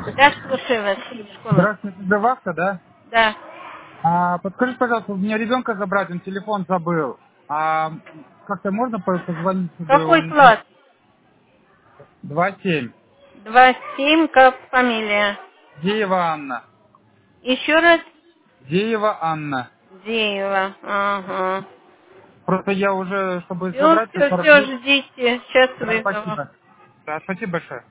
Да, слушаю вас. Школа. Здравствуйте, это вахта, да? Да. Подскажите, пожалуйста, у меня ребенка забрать, он телефон забыл. Как-то можно позвонить, чтобы Какой он... класс? 2-7. 2-7, как фамилия? Деева Анна. Еще раз? Деева Анна. Деева. Ага. Просто я уже, чтобы Все, забрать, то все, 40 все, минут. ждите. Сейчас Да, вызову. спасибо. Да, спасибо большое.